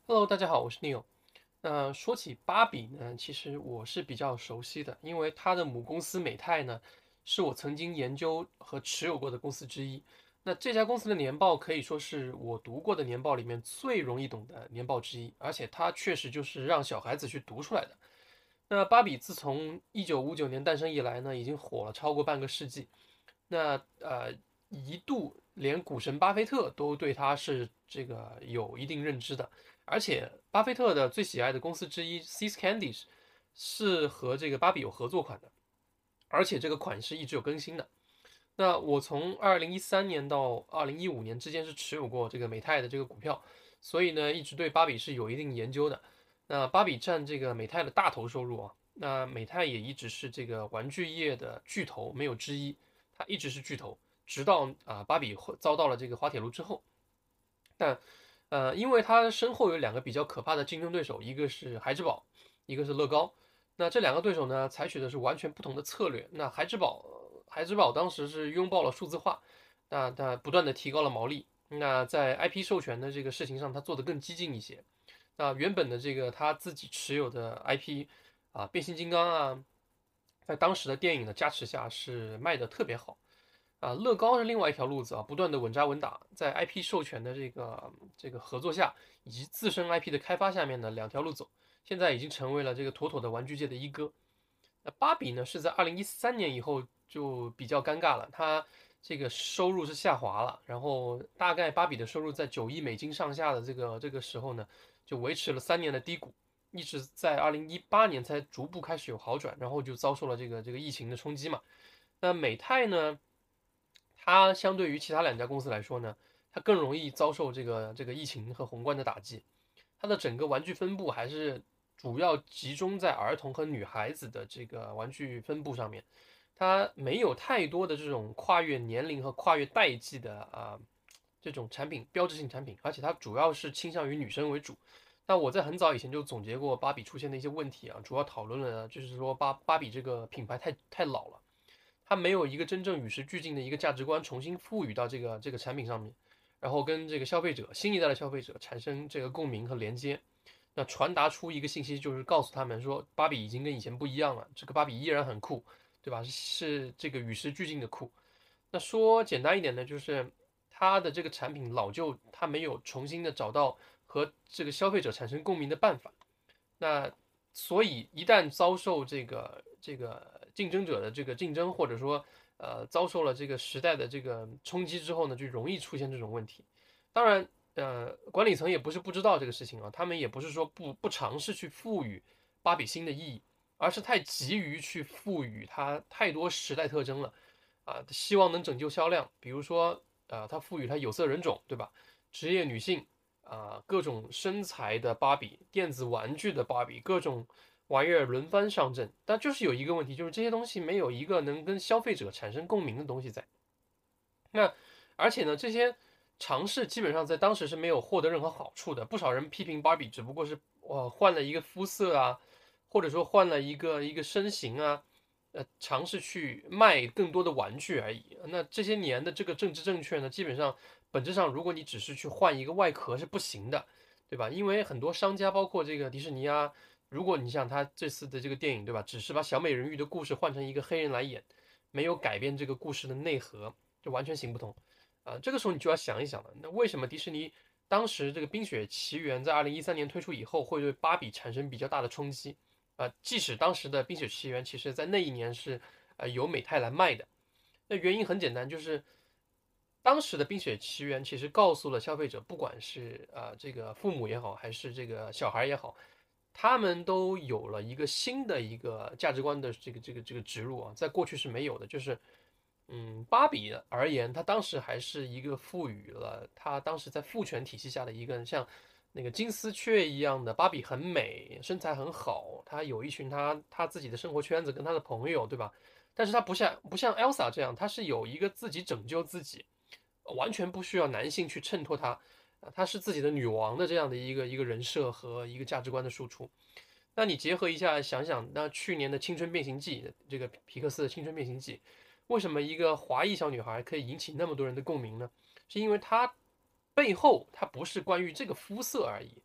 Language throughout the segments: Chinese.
Hello，大家好，我是 Neil。说起芭比呢，其实我是比较熟悉的，因为它的母公司美泰呢，是我曾经研究和持有过的公司之一。那这家公司的年报可以说是我读过的年报里面最容易懂的年报之一，而且它确实就是让小孩子去读出来的。那芭比自从1959年诞生以来呢，已经火了超过半个世纪。那一度连股神巴菲特都对他是这个有一定认知的，而且巴菲特的最喜爱的公司之一 See's Candies 是和这个芭比有合作款的，而且这个款式一直有更新的。那我从2013年到2015年之间是持有过这个美泰的这个股票，所以呢一直对芭比是有一定研究的。那芭比占这个美泰的大头收入啊，那美泰也一直是这个玩具业的巨头，没有之一。它一直是巨头，直到芭比遭到了这个滑铁卢之后。但因为它身后有两个比较可怕的竞争对手，一个是孩之宝，一个是乐高。那这两个对手呢，采取的是完全不同的策略。那孩之宝当时是拥抱了数字化，那它不断的提高了毛利。那在 IP 授权的这个事情上，它做得更激进一些。那原本的这个他自己持有的 IP 变形金刚啊，在当时的电影的加持下是卖的特别好。乐高是另外一条路子啊，不断的稳扎稳打，在 IP 授权的这个合作下，以及自身 IP 的开发下面的两条路走，现在已经成为了这个妥妥的玩具界的一哥。那芭比呢，是在2013年以后就比较尴尬了，它这个收入是下滑了，然后大概芭比的收入在9亿美金上下的这个时候呢，就维持了3年的低谷，一直在2018年才逐步开始有好转，然后就遭受了这个疫情的冲击嘛。那美泰呢？它相对于其他两家公司来说呢，它更容易遭受这个疫情和宏观的打击。它的整个玩具分布还是主要集中在儿童和女孩子的这个玩具分布上面，它没有太多的这种跨越年龄和跨越代际的这种产品标志性产品，而且它主要是倾向于女生为主。那我在很早以前就总结过芭比出现的一些问题啊，主要讨论了就是说芭比这个品牌太老了。它没有一个真正与时俱进的一个价值观重新赋予到这个产品上面，然后跟这个消费者新一代的消费者产生这个共鸣和连接，那传达出一个信息，就是告诉他们说，芭比已经跟以前不一样了，这个芭比依然很酷，对吧？是这个与时俱进的酷。那说简单一点呢，就是它的这个产品老旧，它没有重新的找到和这个消费者产生共鸣的办法。那所以一旦遭受这个竞争者的这个竞争，或者说遭受了这个时代的这个冲击之后呢，就容易出现这种问题。当然，管理层也不是不知道这个事情啊，他们也不是说不尝试去赋予芭比新的意义，而是太急于去赋予它太多时代特征了希望能拯救销量。比如说它赋予它有色人种，对吧？职业女性，各种身材的芭比、电子玩具的芭比、各种玩意儿轮番上阵，但就是有一个问题，就是这些东西没有一个能跟消费者产生共鸣的东西在。那而且呢，这些尝试基本上在当时是没有获得任何好处的。不少人批评芭比只不过是换了一个肤色啊，或者说换了一个身形啊，尝试去卖更多的玩具而已。那这些年的这个政治正确呢，基本上本质上，如果你只是去换一个外壳是不行的，对吧？因为很多商家，包括这个迪士尼啊，如果你像他这次的这个电影，对吧，只是把小美人鱼的故事换成一个黑人来演，没有改变这个故事的内核，就完全行不通。这个时候你就要想一想了，那为什么迪士尼当时这个《冰雪奇缘》在2013年推出以后，会对芭比产生比较大的冲击？即使当时的《冰雪奇缘》其实在那一年是由美泰来卖的，那原因很简单，就是当时的《冰雪奇缘》其实告诉了消费者，不管是这个父母也好，还是这个小孩也好，他们都有了一个新的一个价值观的这个植入啊，在过去是没有的。就是芭比而言，它当时还是一个赋予了它当时在父权体系下的一个像那个金丝雀一样的芭比很美，身材很好，她有一群她自己的生活圈子跟她的朋友，对吧？但是她不像 Elsa 这样，她是有一个自己拯救自己，完全不需要男性去衬托她，她是自己的女王的这样的一个人设和一个价值观的输出。那你结合一下，想想那去年的《青春变形记》，这个皮克斯的《青春变形记》，为什么一个华裔小女孩可以引起那么多人的共鸣呢？是因为她背后它不是关于这个肤色而已，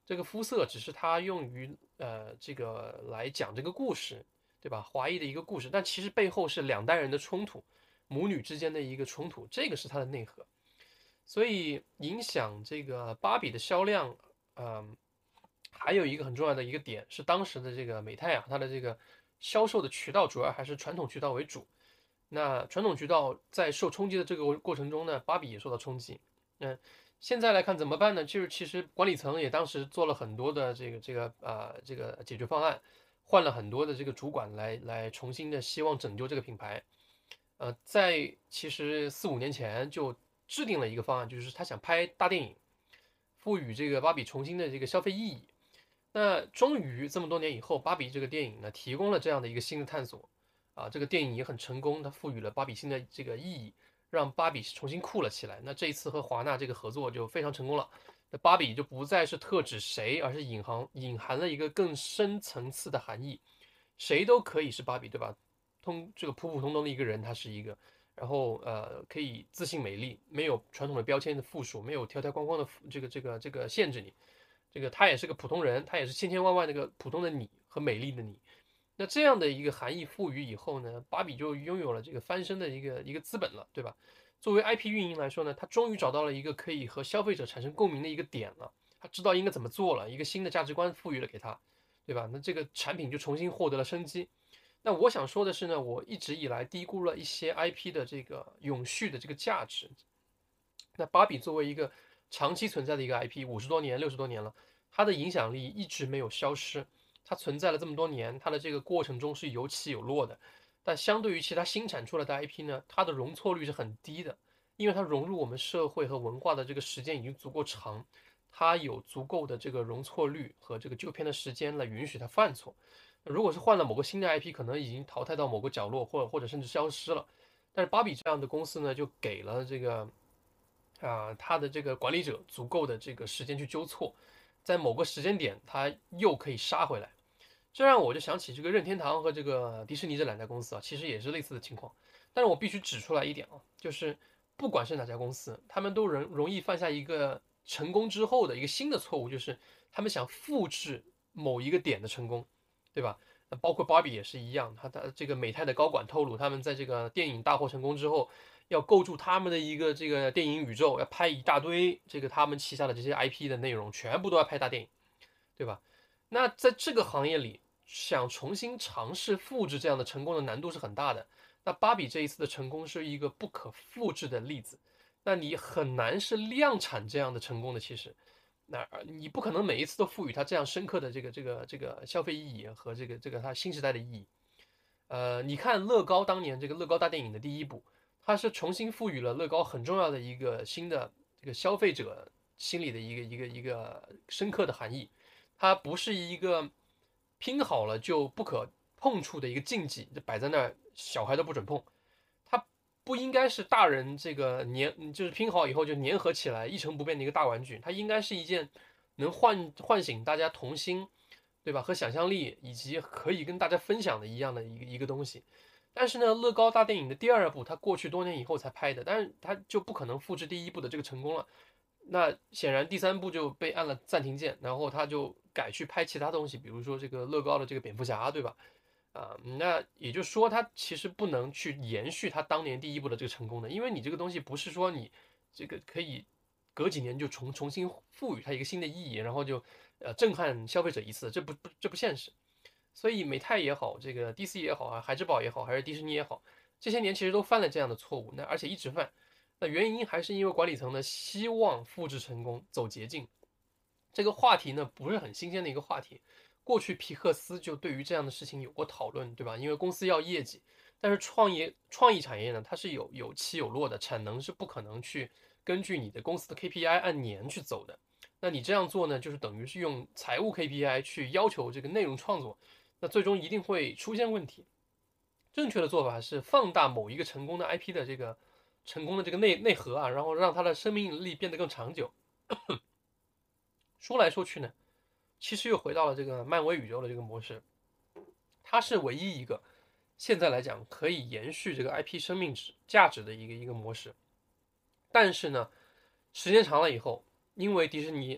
这个肤色只是它用于这个来讲这个故事，对吧？华裔的一个故事，但其实背后是两代人的冲突，母女之间的一个冲突，这个是它的内核。所以影响这个芭比的销量，还有一个很重要的一个点是当时的这个美泰啊，它的这个销售的渠道主要还是传统渠道为主。那传统渠道在受冲击的这个过程中呢，芭比也受到冲击。嗯，现在来看怎么办呢？就是其实管理层也当时做了很多的这个解决方案，换了很多的这个主管来重新的希望拯救这个品牌。在其实4、5年前就制定了一个方案，就是他想拍大电影，赋予这个芭比重新的这个消费意义。那终于这么多年以后，芭比这个电影呢，提供了这样的一个新的探索。这个电影也很成功，它赋予了芭比新的这个意义，让芭比重新酷了起来。那这一次和华纳这个合作就非常成功了。那芭比就不再是特指谁，而是隐含了一个更深层次的含义，谁都可以是芭比，对吧？这个普普通通的一个人，他是一个，然后可以自信美丽，没有传统的标签的附属，没有条条框框的这个限制你。这个他也是个普通人，他也是千千万万那个普通的你和美丽的你。那这样的一个含义赋予以后呢，芭比就拥有了这个翻身的一个资本了，对吧？作为 IP 运营来说呢，他终于找到了一个可以和消费者产生共鸣的一个点了，他知道应该怎么做了，一个新的价值观赋予了给他，对吧？那这个产品就重新获得了生机。那我想说的是呢，我一直以来低估了一些 IP 的这个永续的这个价值。那芭比作为一个长期存在的一个 IP，50多年、60多年了，它的影响力一直没有消失。它存在了这么多年，它的这个过程中是有起有落的。但相对于其他新产出来的 IP 呢，它的容错率是很低的，因为它融入我们社会和文化的这个时间已经足够长，它有足够的这个容错率和这个旧片的时间来允许它犯错。如果是换了某个新的 IP，可能已经淘汰到某个角落，或者甚至消失了。但是芭比这样的公司呢，就给了这个他的这个管理者足够的这个时间去纠错，在某个时间点，他又可以杀回来。这让我就想起这个任天堂和这个迪士尼这两家公司啊，其实也是类似的情况。但是我必须指出来一点啊，就是不管是哪家公司，他们都容易犯下一个成功之后的一个新的错误，就是他们想复制某一个点的成功，对吧？那包括芭比也是一样，他这个美泰的高管透露，他们在这个电影大获成功之后，要构筑他们的一个这个电影宇宙，要拍一大堆这个他们旗下的这些 IP 的内容，全部都要拍大电影，对吧？那在这个行业里，想重新尝试复制这样的成功的难度是很大的。那芭比这一次的成功是一个不可复制的例子，那你很难是量产这样的成功的，其实。那你不可能每一次都赋予它这样深刻的这个消费意义和这个它新时代的意义。你看乐高当年这个乐高大电影的第一部，它是重新赋予了乐高很重要的一个新的这个消费者心里的一个深刻的含义。它不是一个拼好了就不可碰触的一个禁忌，就摆在那儿，小孩都不准碰。它不应该是大人这个就是拼好以后就粘合起来一成不变的一个大玩具，它应该是一件能唤醒大家童心，对吧？和想象力以及可以跟大家分享的一样的一个东西。但是呢，乐高大电影的第二部，它过去多年以后才拍的，但是它就不可能复制第一部的这个成功了。那显然第三部就被按了暂停键，然后他就改去拍其他东西，比如说这个乐高的这个蝙蝠侠，对吧？那也就是说，他其实不能去延续他当年第一部的这个成功的，因为你这个东西不是说你这个可以隔几年就重新赋予它一个新的意义，然后就震撼消费者一次，这不现实。所以美泰也好，这个 DC 也好啊，孩之宝也好，还是迪士尼也好，这些年其实都犯了这样的错误，那而且一直犯。那原因还是因为管理层呢希望复制成功，走捷径。这个话题呢不是很新鲜的一个话题，过去皮克斯就对于这样的事情有过讨论，对吧？因为公司要业绩，但是创意产业呢，它是有起有落的，产能是不可能去根据你的公司的 KPI 按年去走的。那你这样做呢，就是等于是用财务 KPI 去要求这个内容创作，那最终一定会出现问题。正确的做法是放大某一个成功的 IP 的这个成功的这个内核啊，然后让它的生命力变得更长久。说来说去呢，其实又回到了这个漫威宇宙的这个模式，它是唯一一个现在来讲可以延续这个 IP 生命价值的一个模式。但是呢，时间长了以后，因为迪士尼，比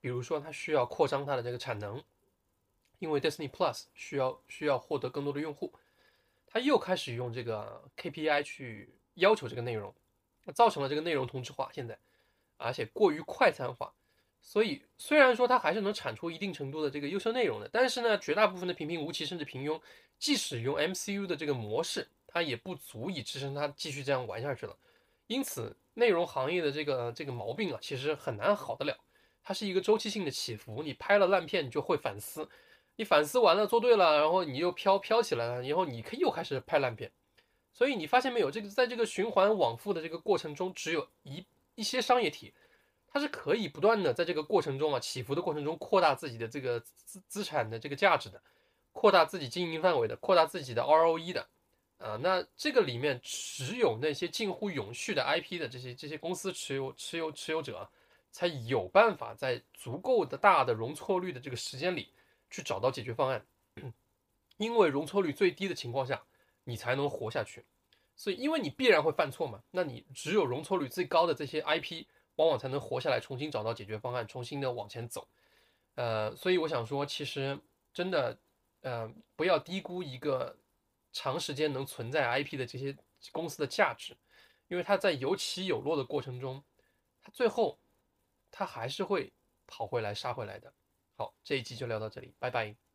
比如说它需要扩张它的这个产能，因为 Disney Plus 需要获得更多的用户，它又开始用这个 KPI 去要求这个内容，造成了这个内容同质化现在，而且过于快餐化。所以虽然说它还是能产出一定程度的这个优秀内容的，但是呢，绝大部分的平平无奇甚至平庸，即使用 MCU 的这个模式，它也不足以支撑它继续这样玩下去了。因此，内容行业的这个毛病啊，其实很难好得了。它是一个周期性的起伏，你拍了烂片，你就会反思，你反思完了做对了，然后你又飘起来了，然后你又开始拍烂片。所以你发现没有，这个在这个循环往复的这个过程中，只有一些商业体，它是可以不断的在这个过程中啊起伏的过程中扩大自己的这个资产的这个价值的，扩大自己经营范围的，扩大自己的 ROE 的。那这个里面只有那些近乎永续的 IP 的这些公司持有者啊，才有办法在足够的大的容错率的这个时间里去找到解决方案。因为容错率最低的情况下，你才能活下去。所以，因为你必然会犯错嘛，那你只有容错率最高的这些 IP，往往才能活下来，重新找到解决方案，重新的往前走。所以我想说，其实真的，不要低估一个长时间能存在 IP 的这些公司的价值，因为它在有起有落的过程中，它最后它还是会跑回来杀回来的。好，这一集就聊到这里，拜拜。